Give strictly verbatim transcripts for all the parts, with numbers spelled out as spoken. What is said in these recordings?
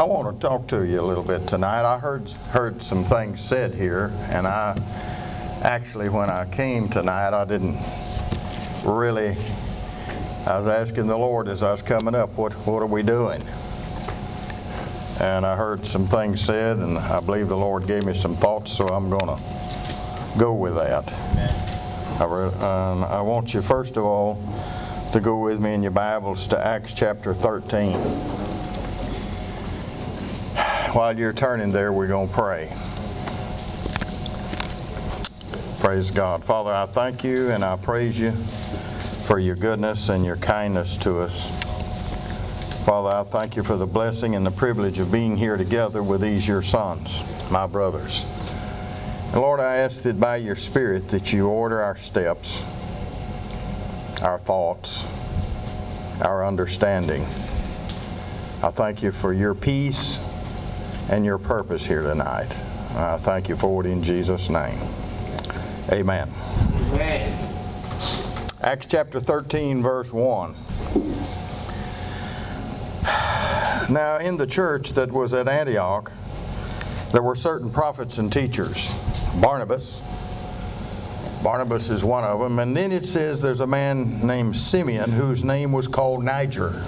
want to talk to you a little bit tonight. I heard heard some things said here, and I actually, when I came tonight, I didn't really. I was asking the Lord as I was coming up, what what are we doing? And I heard some things said, and I believe the Lord gave me some thoughts, so I'm going to go with that. I, re- um, I want you, first of all, to go with me in your Bibles to Acts chapter thirteen. While you're turning there, we're going to pray. Praise God. Father, I thank you and I praise you for your goodness and your kindness to us. Father, I thank you for the blessing and the privilege of being here together with these your sons, my brothers. And Lord, I ask that by your Spirit that you order our steps, our thoughts, our understanding. I thank you for your peace and your purpose here tonight. I thank you for it in Jesus' name. Amen. Amen. Acts chapter thirteen, verse one. Now in the church that was at Antioch, there were certain prophets and teachers. Barnabas. Barnabas is one of them. And then it says there's a man named Simeon whose name was called Niger.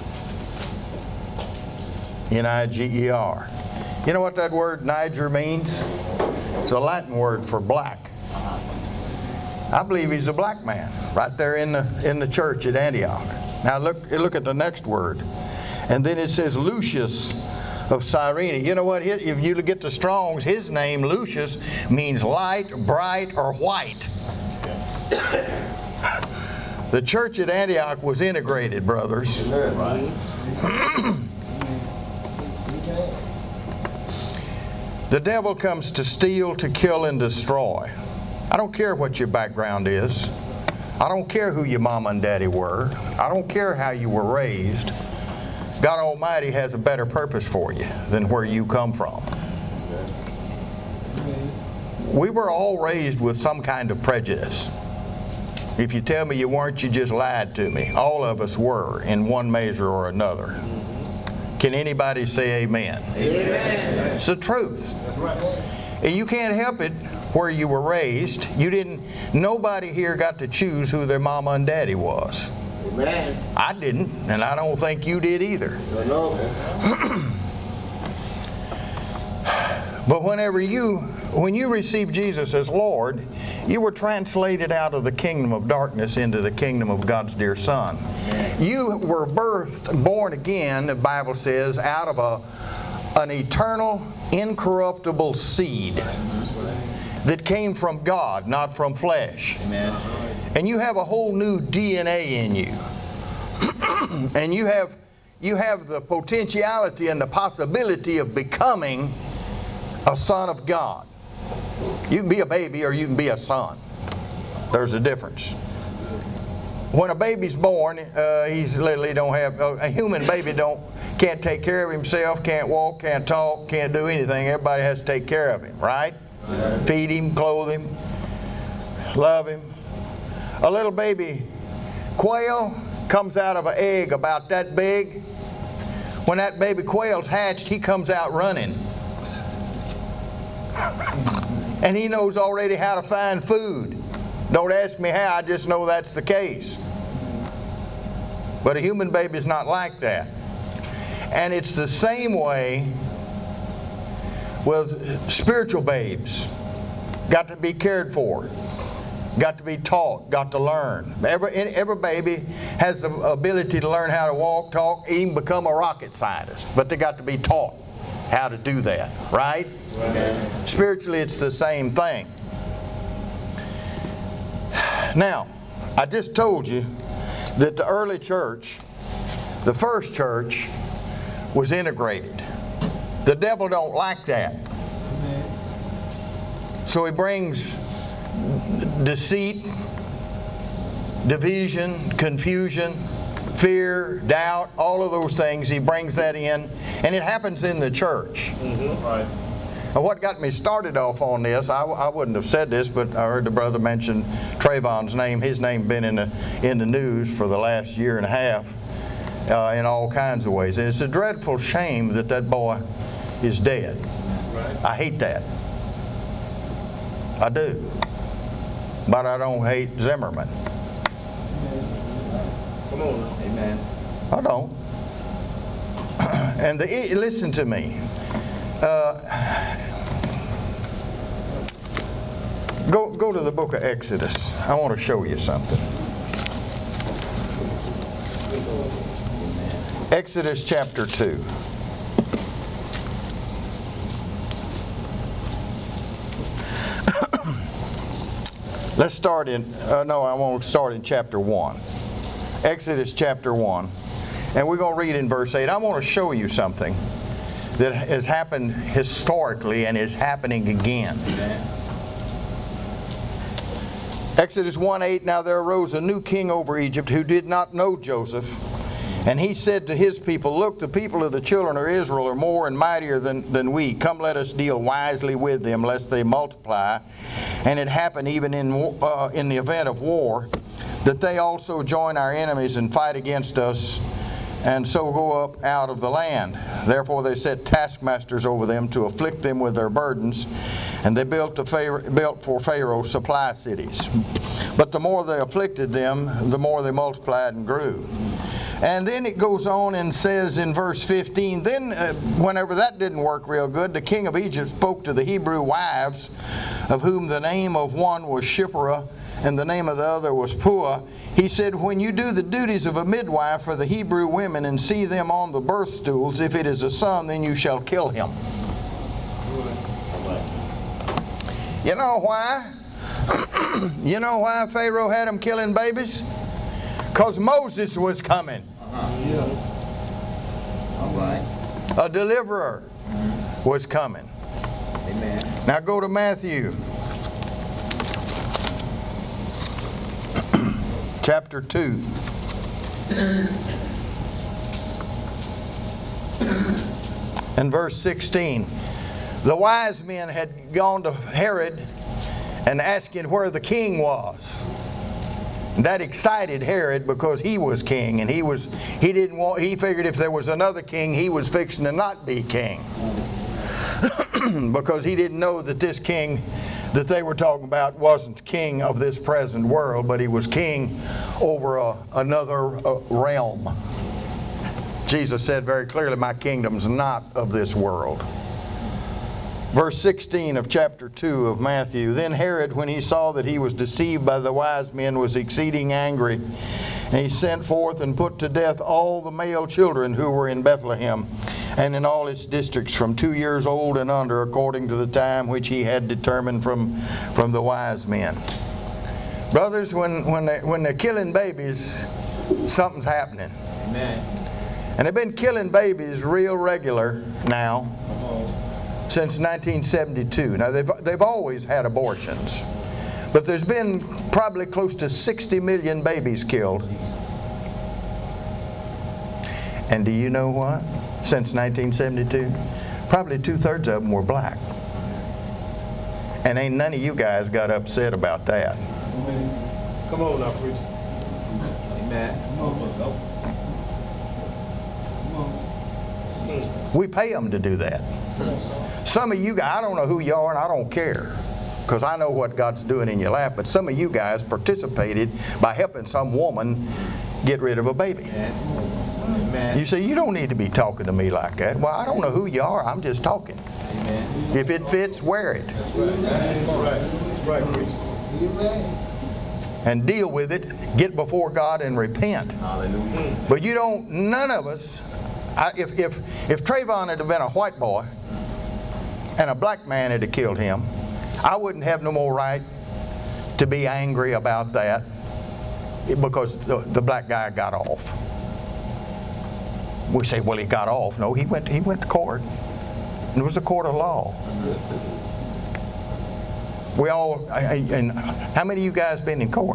N I G E R. You know what that word Niger means? It's a Latin word for black. I believe he's a black man right there in the in the church at Antioch. Now look look at the next word. And then it says Lucius of Cyrene. You know what? If you get to Strong's, his name, Lucius, means light, bright, or white. The church at Antioch was integrated, brothers. The devil comes to steal, to kill, and destroy. I don't care what your background is. I don't care who your mama and daddy were. I don't care how you were raised. God Almighty has a better purpose for you than where you come from. We were all raised with some kind of prejudice. If you tell me you weren't, you just lied to me. All of us were in one measure or another. Can anybody say amen? Amen. It's the truth. That's right. And you can't help it where you were raised. You didn't. Nobody here got to choose who their mama and daddy was. Amen. I didn't, and I don't think you did either. No. But whenever you, when you received Jesus as Lord, you were translated out of the kingdom of darkness into the kingdom of God's dear Son. You were birthed, born again, the Bible says, out of a, an eternal, incorruptible seed that came from God, not from flesh. Amen. And you have a whole new D N A in you. And you have, you have the potentiality and the possibility of becoming a son of God. You can be a baby or you can be a son. There's a difference. When a baby's born, uh, he's literally don't have a human baby don't can't take care of himself, can't walk, can't talk, can't do anything. Everybody has to take care of him, right? Right. Feed him, clothe him, love him. A little baby quail comes out of an egg about that big. When that baby quail's hatched, he comes out running. And he knows already how to find food. Don't ask me how, I just know that's the case. But a human baby is not like that. And it's the same way with spiritual babes. Got to be cared for. Got to be taught. Got to learn. Every, every baby has the ability to learn how to walk, talk, even become a rocket scientist. But they got to be taught how to do that, right? Right. Spiritually, it's the same thing. Now, I just told you that the early church, the first church, was integrated. The devil don't like that. So he brings deceit, division, confusion, fear, doubt, all of those things. He brings that in, and it happens in the church. Mm-hmm. Right. Now, what got me started off on this, I, I wouldn't have said this, but I heard the brother mention Trayvon's name. His name been in the in the news for the last year and a half uh, in all kinds of ways. And it's a dreadful shame that that boy is dead. Right. I hate that. I do. But I don't hate Zimmerman. Come on now. Amen. I don't. And the, listen to me. Uh, go, go to the book of Exodus. I want to show you something. Exodus chapter two. Let's start in, uh, no, I want to start in chapter one. Exodus chapter one. And we're going to read in verse eight. I want to show you something that has happened historically and is happening again. Exodus one eight, now there arose a new king over Egypt who did not know Joseph. And he said to his people, look, the people of the children of Israel are more and mightier than, than we. Come, let us deal wisely with them, lest they multiply. And it happened even in, uh, in the event of war, that they also join our enemies and fight against us, and so go up out of the land. Therefore they set taskmasters over them to afflict them with their burdens, and they built, to Pharaoh, built for Pharaoh supply cities. But the more they afflicted them, the more they multiplied and grew. And then it goes on and says in verse fifteen, then uh, whenever that didn't work real good, the king of Egypt spoke to the Hebrew wives, of whom the name of one was Shiphrah and the name of the other was Puah. He said, when you do the duties of a midwife for the Hebrew women and see them on the birth stools, if it is a son, then you shall kill him. You know why? You know why Pharaoh had them killing babies? Because Moses was coming. Uh-huh. All right. A deliverer was coming. Amen. Now go to Matthew. Chapter two. And verse sixteen. The wise men had gone to Herod and asking where the king was. That excited Herod because he was king, and he was he didn't want he figured if there was another king, he was fixing to not be king. Because he didn't know that this king that they were talking about wasn't king of this present world, but he was king over a, another uh, realm. Jesus said very clearly, my kingdom's not of this world. Verse sixteen of chapter two of Matthew. Then Herod, when he saw that he was deceived by the wise men, was exceeding angry. And he sent forth and put to death all the male children who were in Bethlehem and in all its districts from two years old and under, according to the time which he had determined from, from the wise men. Brothers, when, when, they, when they're killing babies, something's happening. Amen. And they've been killing babies real regular now since nineteen seventy-two. Now, they've, they've always had abortions, but there's been probably close to sixty million babies killed. And do you know what? Since nineteen seventy-two, probably two-thirds of them were black. And ain't none of you guys got upset about that. Come on now, preacher. Amen. We pay them to do that. Some of you guys, I don't know who you are and I don't care, because I know what God's doing in your life, but some of you guys participated by helping some woman get rid of a baby. Amen. You say, you don't need to be talking to me like that. Well, I don't know who you are. I'm just talking. Amen. If it fits, wear it. That's right. That's right. That's right, preacher. And deal with it. Get before God and repent. Hallelujah. But you don't, none of us, I, if, if, if Trayvon had been a white boy and a black man had killed him, I wouldn't have no more right to be angry about that because the, the black guy got off. We say, well, he got off. No, he went, he went to court. It was a court of law. We all, and how many of you guys been in court?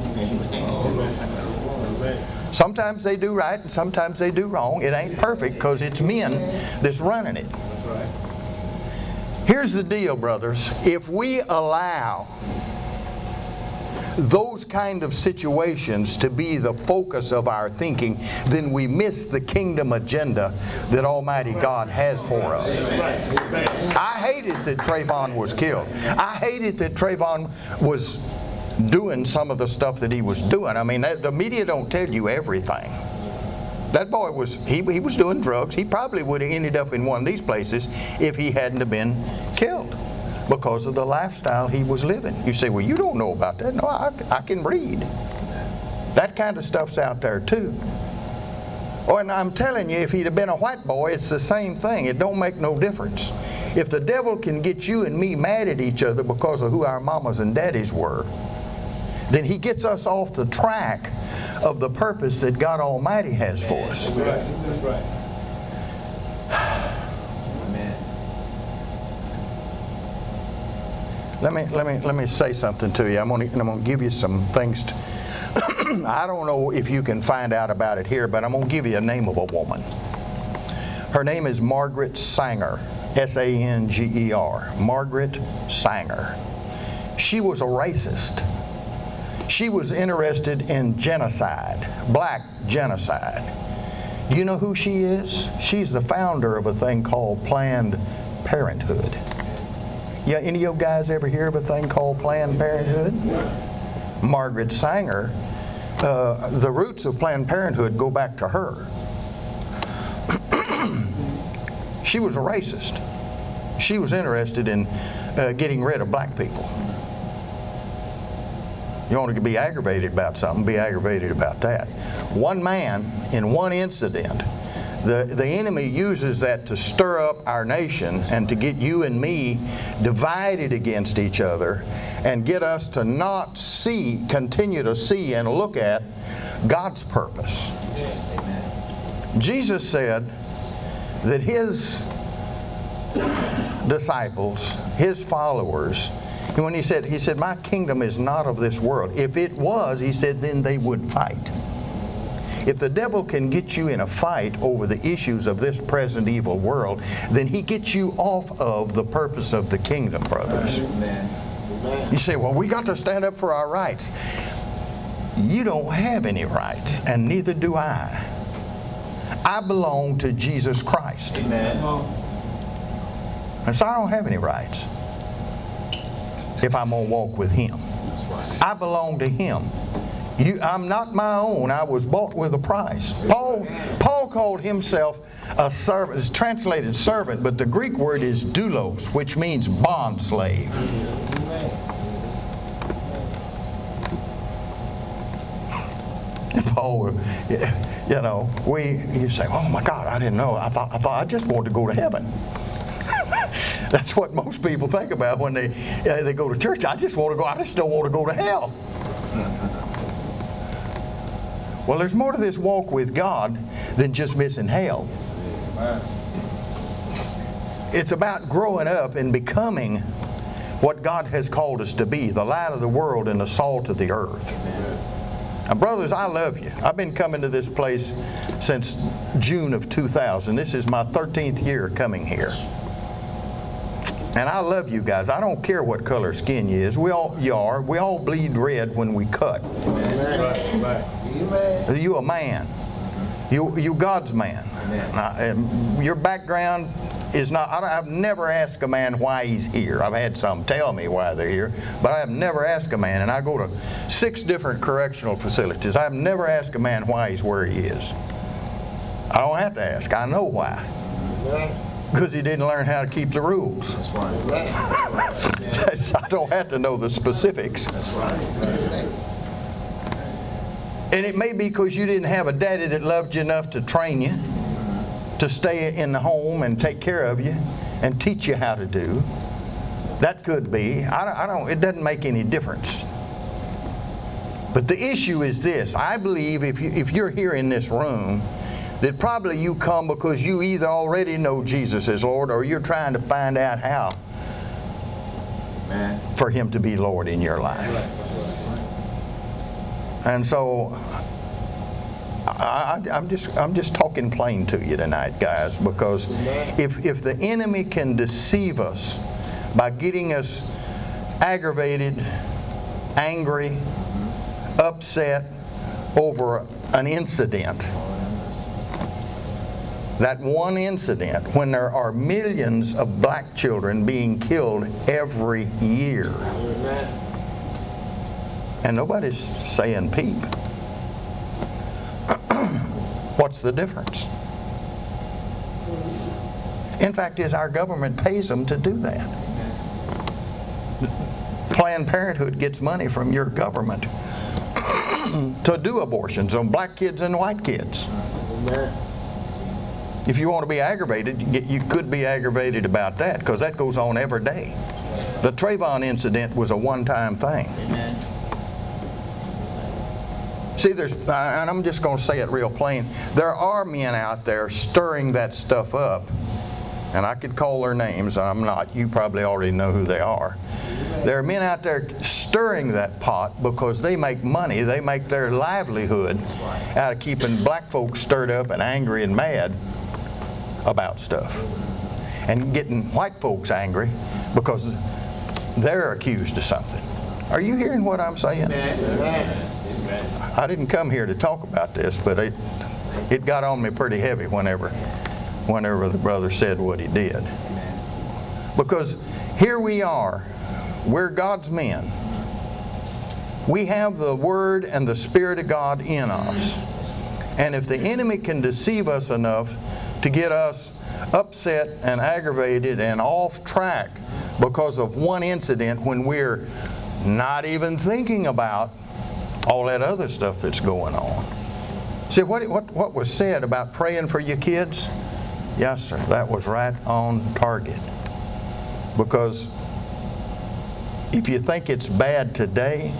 Sometimes they do right and sometimes they do wrong. It ain't perfect because it's men that's running it. Here's the deal, brothers. If we allow those kind of situations to be the focus of our thinking, then we miss the kingdom agenda that Almighty God has for us. I hated that Trayvon was killed. I hated that Trayvon was doing some of the stuff that he was doing. I mean, that, the media don't tell you everything. That boy was, he, he was doing drugs. He probably would have ended up in one of these places if he hadn't have been killed because of the lifestyle he was living. You say, well, you don't know about that. No, I, I can read. That kind of stuff's out there too. Oh, and I'm telling you, if he'd have been a white boy, it's the same thing. It don't make no difference. If the devil can get you and me mad at each other because of who our mamas and daddies were, then he gets us off the track of the purpose that God Almighty has for us. That's right. That's right. Amen. Let me let me let me say something to you. I'm going to I'm going to give you some things. To, I don't know if you can find out about it here, but I'm going to give you a name of a woman. Her name is Margaret Sanger, S A N G E R. Margaret Sanger. She was a racist. She was interested in genocide, black genocide. Do you know who she is? She's the founder of a thing called Planned Parenthood. Yeah, any of you guys ever hear of a thing called Planned Parenthood? Margaret Sanger, uh, the roots of Planned Parenthood go back to her. She was a racist. She was interested in uh, getting rid of black people. You want to be aggravated about something, be aggravated about that. One man, in one incident, the, the enemy uses that to stir up our nation and to get you and me divided against each other and get us to not see, continue to see and look at God's purpose. Jesus said that His disciples, His followers, and when he said, he said, my kingdom is not of this world. If it was, he said, then they would fight. If the devil can get you in a fight over the issues of this present evil world, then he gets you off of the purpose of the kingdom, brothers. Amen. You say, well, we got to stand up for our rights. You don't have any rights, and neither do I. I belong to Jesus Christ. Amen. And so I don't have any rights if I'm going to walk with Him. I belong to Him. You, I'm not my own. I was bought with a price. Paul, Paul called himself a servant. It's translated servant, but the Greek word is doulos, which means bond slave. And Paul, you know, we you say, oh my God, I didn't know. I thought I thought I just wanted to go to heaven. That's what most people think about when they uh, they go to church. I just want to go. I just don't want to go to hell. Well, there's more to this walk with God than just missing hell. It's about growing up and becoming what God has called us to be, the light of the world and the salt of the earth. Now, brothers, I love you. I've been coming to this place since June of two thousand. This is my thirteenth year coming here. And I love you guys. I don't care what color skin you is. We all you are. We all bleed red when we cut. Right, right. You a man. You you God's man. Now, your background is not. I don't, I've never asked a man why he's here. I've had some tell me why they're here, but I have never asked a man. And I go to six different correctional facilities. I've never asked a man why he's where he is. I don't have to ask. I know why. Because he didn't learn how to keep the rules. That's right. I don't have to know the specifics. That's right. And it may be because you didn't have a daddy that loved you enough to train you, to stay in the home and take care of you and teach you how to do. That could be. I don't, I don't, it doesn't make any difference. But the issue is this. I believe if, you, if you're here in this room, that probably you come because you either already know Jesus as Lord or you're trying to find out how Man. for Him to be Lord in your life. And so I, I, I'm just I'm just talking plain to you tonight, guys, because if if the enemy can deceive us by getting us aggravated, angry, upset over an incident. That one incident, when there are millions of black children being killed every year. Amen. And nobody's saying peep. What's the difference? In fact, is our government pays them to do that. Planned Parenthood gets money from your government to do abortions on black kids and white kids. Amen. If you want to be aggravated, you get- you could be aggravated about that, because that goes on every day. The Trayvon incident was a one-time thing. Amen. See, there's, and I'm just going to say it real plain, there are men out there stirring that stuff up, and I could call their names, I'm not. You probably already know who they are. There are men out there stirring that pot because they make money, they make their livelihood out of keeping black folks stirred up and angry and mad about stuff, and getting white folks angry because they're accused of something. Are you hearing what I'm saying? Amen. I didn't come here to talk about this, but it it got on me pretty heavy whenever whenever the brother said what he did. Because here we are, we're God's men. We have the Word and the Spirit of God in us. And if the enemy can deceive us enough to get us upset and aggravated and off track because of one incident when we're not even thinking about all that other stuff that's going on. See, what, what, what was said about praying for your kids? Yes, sir, that was right on target. Because if you think it's bad today,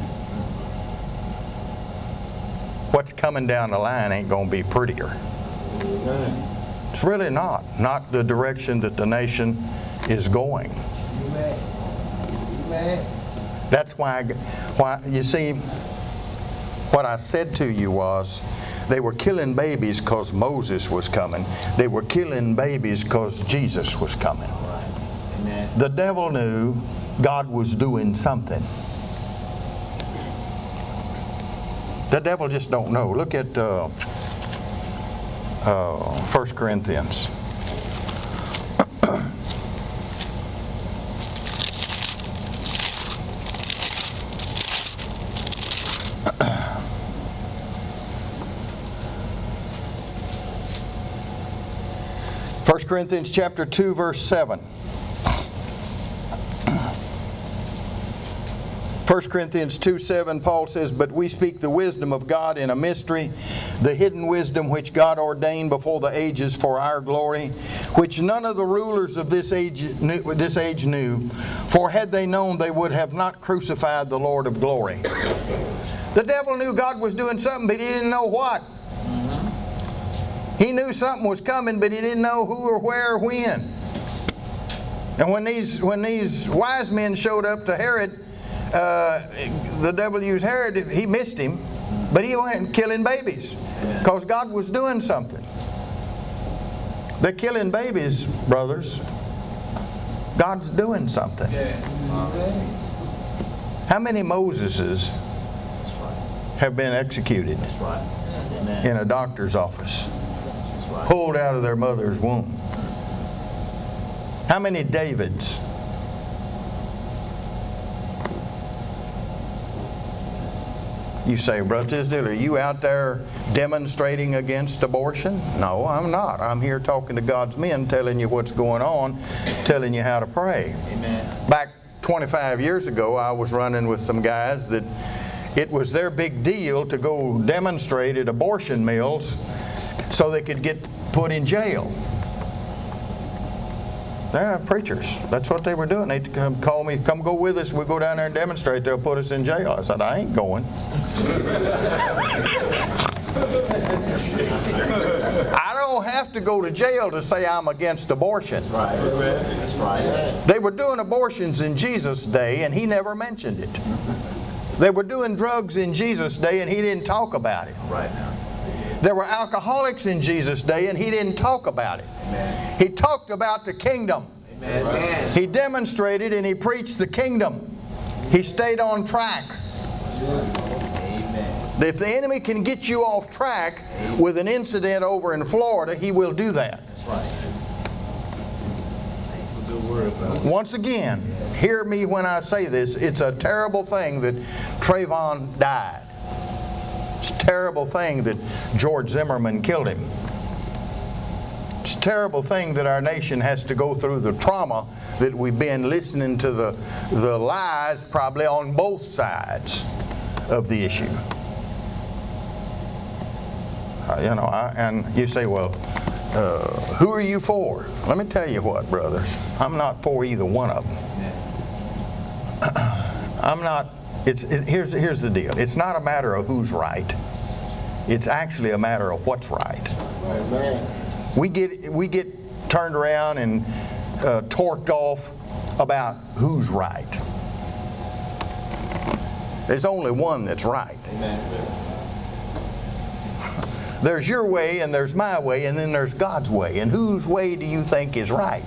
what's coming down the line ain't going to be prettier. Amen. It's really not. Not the direction that the nation is going. Amen. Amen. That's why, why you see, what I said to you was, they were killing babies because Moses was coming. They were killing babies because Jesus was coming. Amen. The devil knew God was doing something. The devil just don't know. Look at uh, uh, First Corinthians. First Corinthians chapter two, verse seven. First Corinthians two seven, Paul says, "But we speak the wisdom of God in a mystery, the hidden wisdom which God ordained before the ages for our glory, which none of the rulers of this age knew, this age knew. For had they known, they would have not crucified the Lord of glory." The devil knew God was doing something, but he didn't know what. He knew something was coming, but he didn't know who or where or when. And when these when these wise men showed up to Herod, uh, the devil used Herod. He missed him, but he went killing babies because God was doing something. They're killing babies, brothers. God's doing something. How many Moseses have been executed That's right. Amen. in a doctor's office? That's right. Pulled out of their mother's womb. How many Davids? You say, Brother Tisdale, are you out there demonstrating against abortion? No, I'm not. I'm here talking to God's men, telling you what's going on, telling you how to pray. Amen. Back twenty-five years ago, I was running with some guys that it was their big deal to go demonstrate at abortion mills so they could get put in jail. They're preachers. That's what they were doing. They'd come call me, come go with us. We go down there and demonstrate. They'll put us in jail. I said, I ain't going. I don't have to go to jail to say I'm against abortion. Right. That's right. They were doing abortions in Jesus' day, and he never mentioned it. They were doing drugs in Jesus' day, and he didn't talk about it. Right now. There were alcoholics in Jesus' day, and he didn't talk about it. Amen. He talked about the kingdom. Amen. He demonstrated and he preached the kingdom. He stayed on track. Amen. If the enemy can get you off track with an incident over in Florida, he will do that. That's right. Once again, hear me when I say this. It's a terrible thing that Trayvon died. It's a terrible thing that George Zimmerman killed him. It's a terrible thing that our nation has to go through the trauma that we've been listening to the, the lies probably on both sides of the issue. Uh, you know, I, and you say, well, uh, who are you for? Let me tell you what, brothers. I'm not for either one of them. I'm not. It's it, here's here's the deal. It's not a matter of who's right. It's actually a matter of what's right. Amen. We get we get turned around and uh, torqued off about who's right. There's only one that's right. Amen. There's your way and there's my way and then there's God's way. And whose way do you think is right?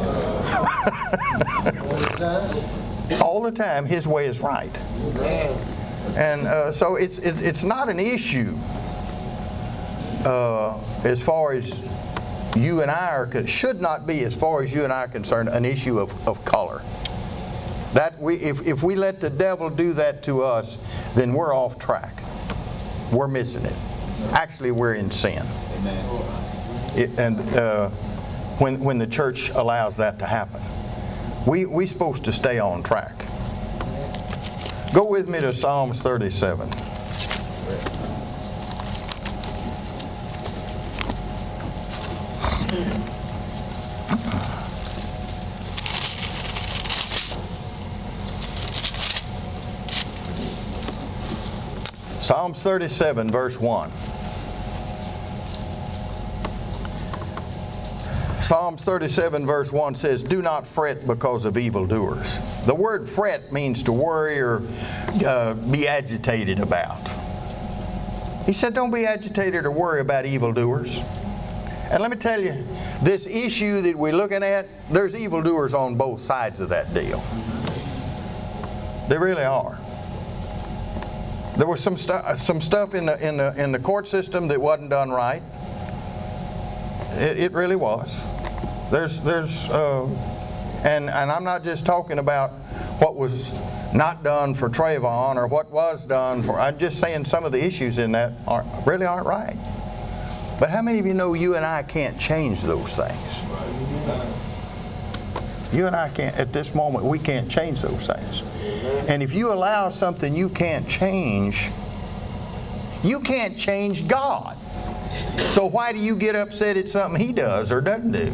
All the time, His way is right. And uh, so it's, it's it's not an issue uh, as far as you and I are, should not be as far as you and I are concerned, an issue of, of color. That we if, if we let the devil do that to us, then we're off track. We're missing it. Actually, we're in sin. Amen. It, and uh, when when the church allows that to happen, we we're supposed to stay on track. Go with me to Psalms thirty-seven. Psalms thirty-seven, verse one. Psalms thirty-seven, verse one says, "Do not fret because of evildoers." The word fret means to worry or uh, be agitated about. He said, don't be agitated or worry about evildoers. And let me tell you, this issue that we're looking at, there's evildoers on both sides of that deal. They really are. There was some stuff, some stuff in the in the in the court system that wasn't done right. It, it really was. There's there's uh, and and I'm not just talking about what was not done for Trayvon or what was done for. I'm just saying some of the issues in that aren't, really aren't right. But how many of you know you and I can't change those things? You and I can't, at this moment, we can't change those things. And if you allow something you can't change, you can't change God. So why do you get upset at something He does or doesn't do?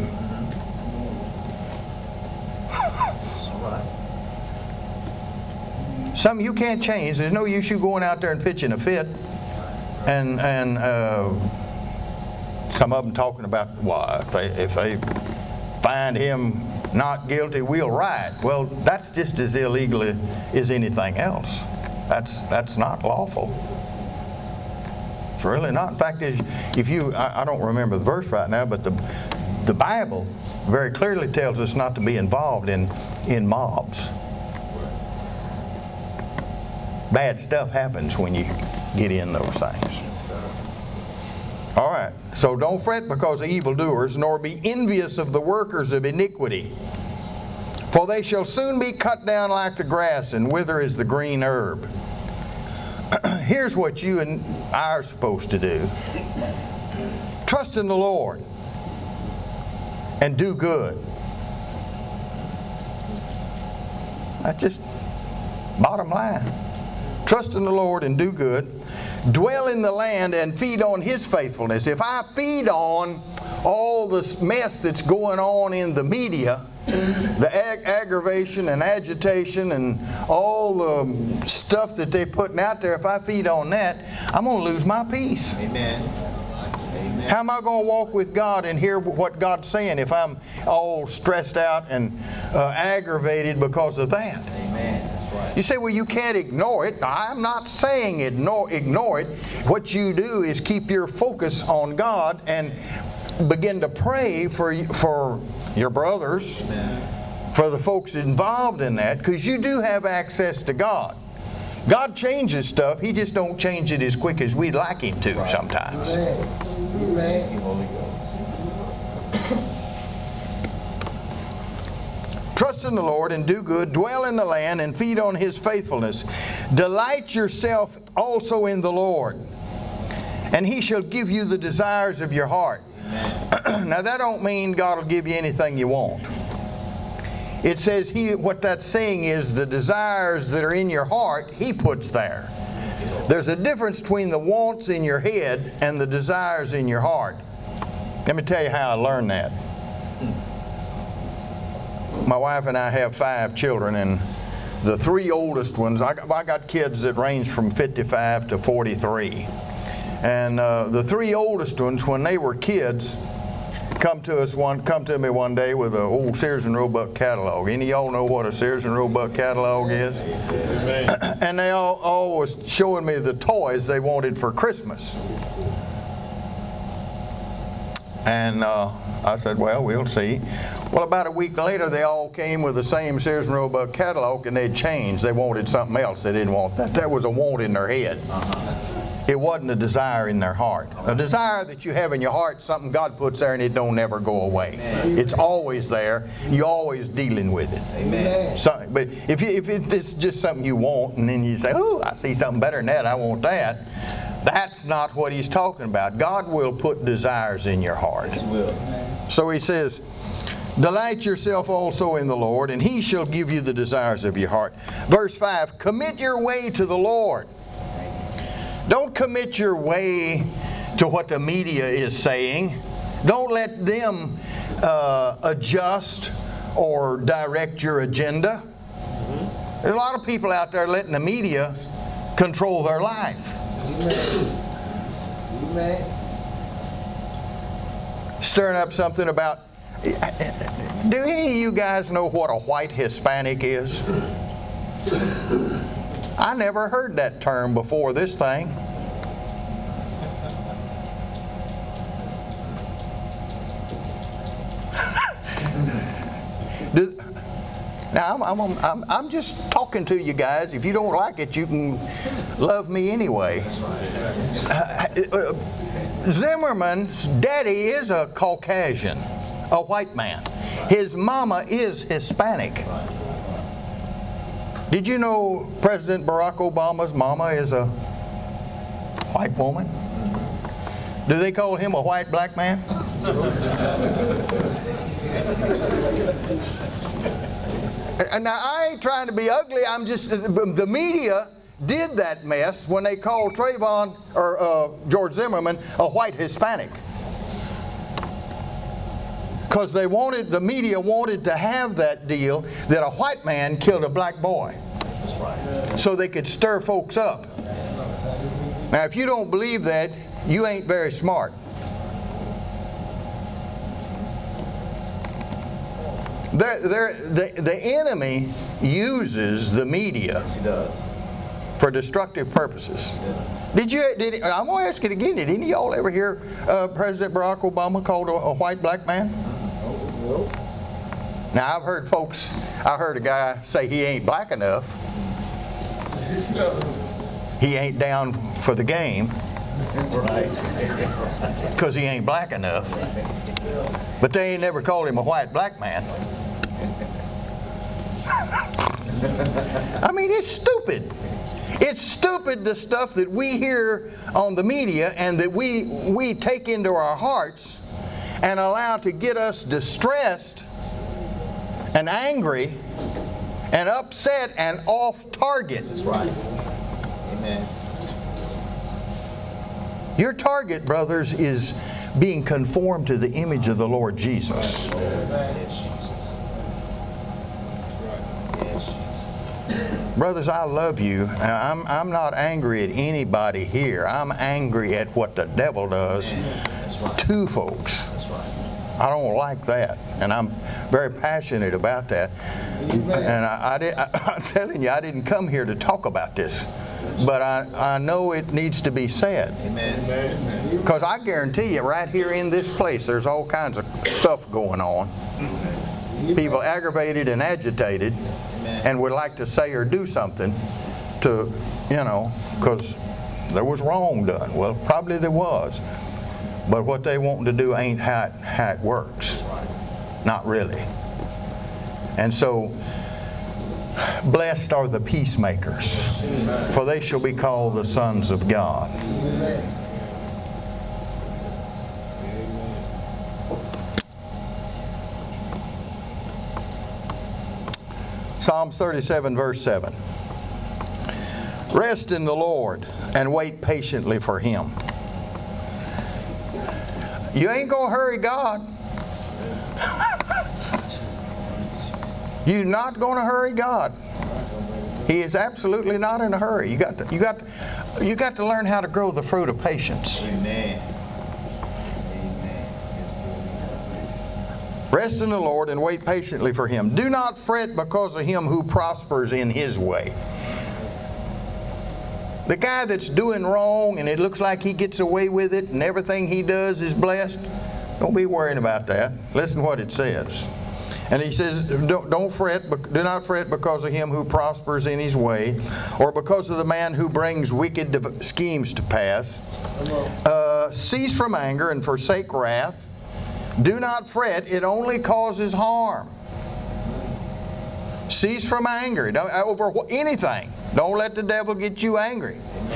Something you can't change. There's no use you going out there and pitching a fit. And and uh, some of them talking about, well, if they, if they find him not guilty, we'll riot. Well, that's just as illegal as anything else. That's that's not lawful. It's really not. In fact, if you, I, I don't remember the verse right now, but the the Bible very clearly tells us not to be involved in in mobs. Bad stuff happens when you get in those things. All right. So don't fret because of evildoers, nor be envious of the workers of iniquity. For they shall soon be cut down like the grass and wither as the green herb. Here's what you and I are supposed to do. Trust in the Lord and do good. That's just bottom line. Trust in the Lord and do good. Dwell in the land and feed on His faithfulness. If I feed on all this mess that's going on in the media, the ag- aggravation and agitation and all the stuff that they're putting out there, if I feed on that, I'm going to lose my peace. Amen. Amen. How am I going to walk with God and hear what God's saying if I'm all stressed out and uh, aggravated because of that? Amen. That's right. You say, well, you can't ignore it. I'm not saying ignore, ignore it. What you do is keep your focus on God and begin to pray for, for your brothers, Amen. for the folks involved in that, because you do have access to God. God changes stuff. He just don't change it as quick as we'd like Him to sometimes. Amen. Holy Ghost. Trust in the Lord and do good. Dwell in the land and feed on His faithfulness. Delight yourself also in the Lord, and He shall give you the desires of your heart. Now that don't mean God will give you anything you want. It says He, what that's saying is the desires that are in your heart, He puts there. There's a difference between the wants in your head and the desires in your heart. Let me tell you how I learned that. My wife and I have five children, and the three oldest ones, I got, I got kids that range from fifty-five to forty-three. And uh, the three oldest ones, when they were kids, come to us one, come to me one day with an old Sears and Roebuck catalog. Any of y'all know what a Sears and Roebuck catalog is? Amen. And they all, all was showing me the toys they wanted for Christmas. And uh, I said, well, we'll see. Well, about a week later, they all came with the same Sears and Roebuck catalog, and they'd changed. They wanted something else. They didn't want that. That was a want in their head. It wasn't a desire in their heart. A desire that you have in your heart, something God puts there and it don't never go away. Amen. It's always there. You're always dealing with it. Amen. So, but if, you, if it's just something you want and then you say, oh, I see something better than that, I want that. That's not what He's talking about. God will put desires in your heart. Yes, He will. So He says, delight yourself also in the Lord, and He shall give you the desires of your heart. Verse five, commit your way to the Lord. Don't commit your way to what the media is saying. Don't let them uh, adjust or direct your agenda. There's a lot of people out there letting the media control their life. Amen. Amen. Stirring up something about, do any of you guys know what a white Hispanic is? I never heard that term before this thing. Do, now, I'm, I'm, I'm, I'm just talking to you guys. If you don't like it, you can love me anyway. Uh, uh, Zimmerman's daddy is a Caucasian, a white man. His mama is Hispanic. Did you know President Barack Obama's mama is a white woman? Do they call him a white black man? And now I ain't trying to be ugly. I'm just, the media did that mess when they called Trayvon or uh, George Zimmerman a white Hispanic. Because they wanted, the media wanted to have that deal that a white man killed a black boy. That's right. So they could stir folks up. Now, if you don't believe that, you ain't very smart. They're, they're, the, the enemy uses the media Yes, he does. for destructive purposes. Yes. Did you? Did I'm going to ask it again. Did any of y'all ever hear uh, President Barack Obama called a, a white black man? Nope. Now I've heard folks. I heard a guy say he ain't black enough. He ain't down for the game Right. because he ain't black enough. But they ain't never called him a white black man. I mean, it's stupid. It's stupid, the stuff that we hear on the media and that we we take into our hearts and allow to get us distressed and angry and upset and off target. That's right. Amen. Your target, brothers, is being conformed to the image of the Lord Jesus. Yes, Jesus. Yes, Jesus. Brothers, I love you. I'm, I'm not angry at anybody here. I'm angry at what the devil does That's right. to folks. That's right. I don't like that, and I'm very passionate about that. And I, I did, I, I'm telling you, I didn't come here to talk about this, but I, I know it needs to be said. Amen. Because I guarantee you, right here in this place, there's all kinds of stuff going on. People aggravated and agitated and would like to say or do something, to, you know, because there was wrong done. Well, probably there was. But what they want to do ain't how it, how it works. Not really. And so, blessed are the peacemakers, for they shall be called the sons of God. Psalms thirty-seven, verse seven. Rest in the Lord and wait patiently for Him. You ain't going to hurry God. You're not going to hurry God. He is absolutely not in a hurry. You got to, you got to, you got to learn how to grow the fruit of patience. Amen. Rest in the Lord and wait patiently for Him. Do not fret because of him who prospers in his way. The guy that's doing wrong and it looks like he gets away with it and everything he does is blessed, don't be worrying about that. Listen to what it says. And he says, don't, don't fret, do not fret because of him who prospers in his way, or because of the man who brings wicked schemes to pass. Uh, cease from anger and forsake wrath. Do not fret, it only causes harm. Cease from anger don't, over anything. Don't let the devil get you angry.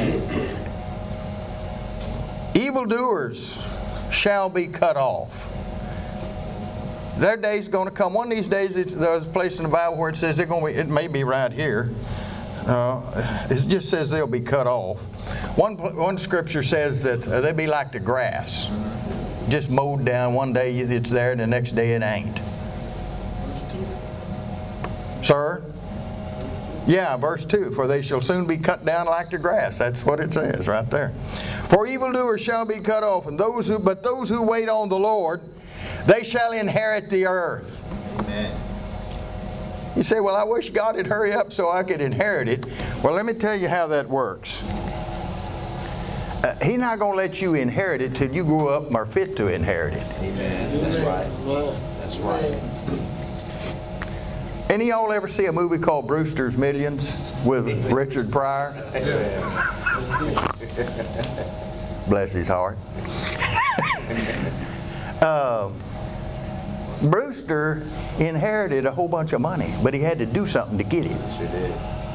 Evildoers shall be cut off. Their day's going to come. One of these days, it's, there's a place in the Bible where it says they're going to be, it may be right here. Uh, it just says they'll be cut off. One, one scripture says that uh, they'll be like the grass. Just mowed down. One day it's there and the next day it ain't. Sir? Yeah, verse two. For they shall soon be cut down like the grass. That's what it says right there. For evildoers shall be cut off, and those who but those who wait on the Lord, they shall inherit the earth. Amen. You say, well, I wish God would hurry up so I could inherit it. Well, let me tell you how that works. Uh, he's not going to let you inherit it till you grow up and are fit to inherit it. Amen. That's right. That's right. Any of y'all ever see a movie called Brewster's Millions with Richard Pryor? Bless his heart. uh, Brewster inherited a whole bunch of money, but he had to do something to get it. Sure did.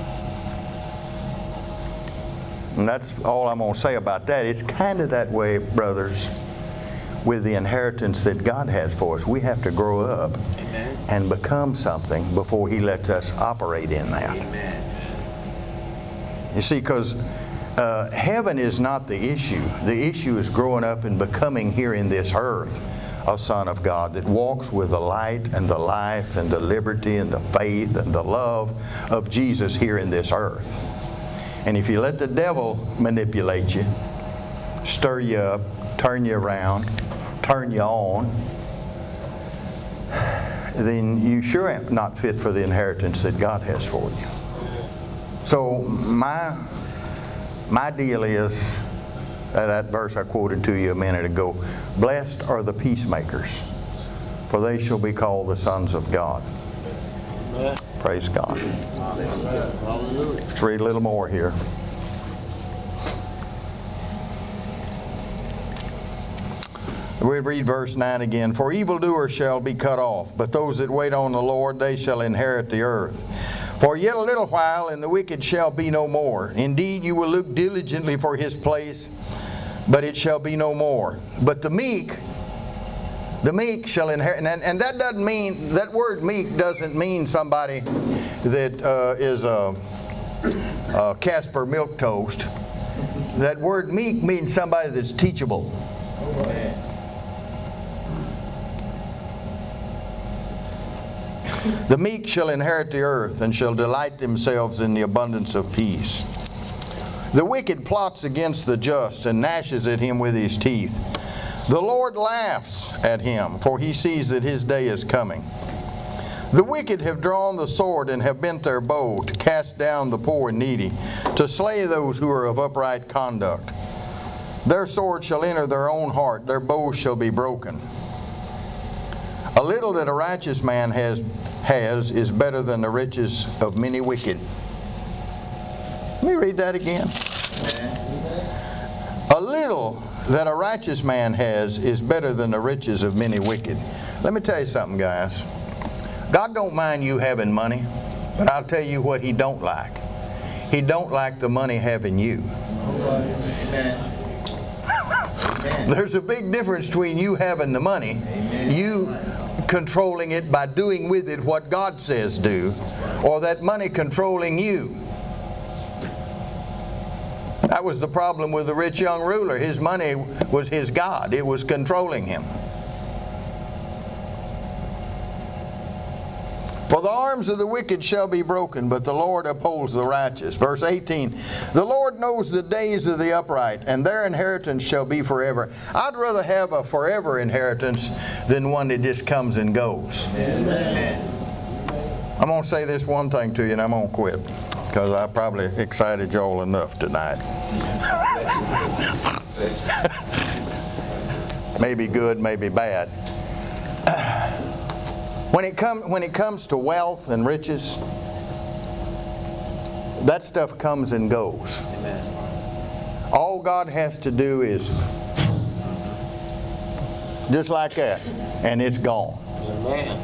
And that's all I'm going to say about that. It's kind of that way, brothers, with the inheritance that God has for us. We have to grow up Amen. And become something before He lets us operate in that. Amen. You see, because uh, heaven is not the issue. The issue is growing up and becoming here in this earth a son of God that walks with the light and the life and the liberty and the faith and the love of Jesus here in this earth. And if you let the devil manipulate you, stir you up, turn you around, turn you on, then you sure ain't not fit for the inheritance that God has for you. So my my deal is uh, that verse I quoted to you a minute ago. Blessed are the peacemakers, for they shall be called the sons of God. Praise God. Hallelujah. Let's read a little more here. We read verse nine again. For evildoers shall be cut off, but those that wait on the Lord, they shall inherit the earth. For yet a little while, and the wicked shall be no more. Indeed, you will look diligently for his place, but it shall be no more. But the meek, the meek shall inherit. And, and that doesn't mean, that word meek doesn't mean somebody that uh, is a, a Casper milk toast. That word meek means somebody that's teachable. Amen. The meek shall inherit the earth and shall delight themselves in the abundance of peace. The wicked plots against the just and gnashes at him with his teeth. The Lord laughs at him, for he sees that his day is coming. The wicked have drawn the sword and have bent their bow to cast down the poor and needy, to slay those who are of upright conduct. Their sword shall enter their own heart, their bows shall be broken. A little that a righteous man has has is better than the riches of many wicked. Let me read that again. A little that a righteous man has is better than the riches of many wicked. Let me tell you something, guys. God don't mind you having money, but I'll tell you what He don't like. He don't like the money having you. Amen. There's a big difference between you having the money, you controlling it by doing with it what God says do, or that money controlling you. That was the problem with the rich young ruler. His money was his God. It was controlling him. For the arms of the wicked shall be broken, but the Lord upholds the righteous. Verse eighteen, the Lord knows the days of the upright, and their inheritance shall be forever. I'd rather have a forever inheritance than one that just comes and goes. Amen. I'm going to say this one thing to you, and I'm going to quit, because I probably excited y'all enough tonight. Maybe good, maybe bad. When it, come, when it comes to wealth and riches, that stuff comes and goes. Amen. All God has to do is just like that, and it's gone. Amen.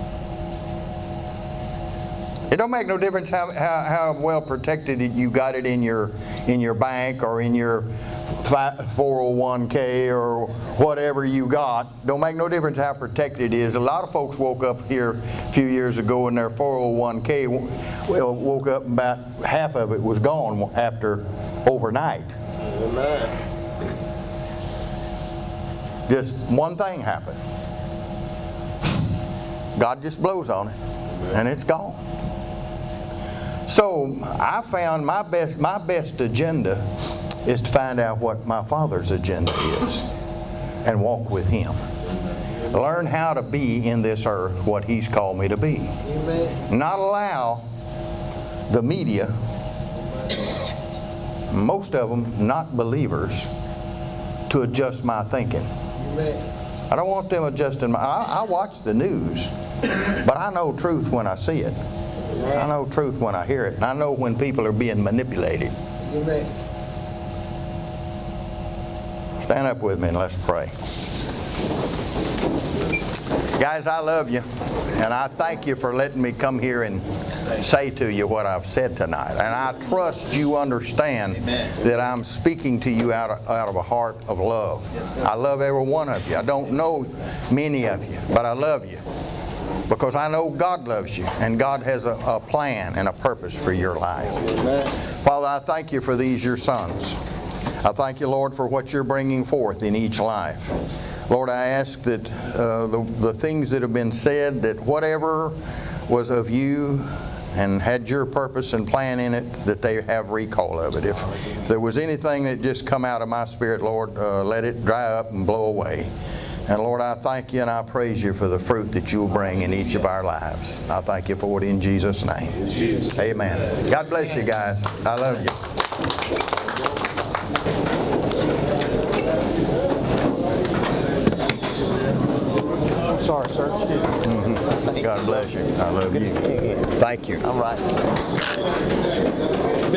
It don't make no difference how, how, how well protected you got it in your in your bank or in your four oh one k or whatever you got. Don't make no difference how protected it is. A lot of folks woke up here a few years ago and their four oh one k woke up and about half of it was gone after overnight. Amen. Just one thing happened. God just blows on it and it's gone. So I found my best my best agenda is to find out what my Father's agenda is and walk with Him. Learn how to be in this earth what He's called me to be. Amen. Not allow the media, most of them not believers, to adjust my thinking. Amen. I don't want them adjusting my... I, I watch the news, but I know truth when I see it. I know truth when I hear it. And I know when people are being manipulated. Amen. Stand up with me and let's pray. Guys, I love you. And I thank you for letting me come here and say to you what I've said tonight. And I trust you understand that I'm speaking to you out of, out of a heart of love. I love every one of you. I don't know many of you, but I love you. Because I know God loves you and God has a, a plan and a purpose for your life. Amen. Father, I thank you for these, your sons. I thank you, Lord, for what you're bringing forth in each life. Lord, I ask that uh, the, the things that have been said, that whatever was of you and had your purpose and plan in it, that they have recall of it. If, if there was anything that just come out of my spirit, Lord, uh, let it dry up and blow away. And Lord, I thank you and I praise you for the fruit that you'll bring in each of our lives. I thank you for it in Jesus' name. Amen. God bless you guys. I love you. I'm sorry, sir. Excuse me. Mm-hmm. God bless you. I love you. Thank you. All right.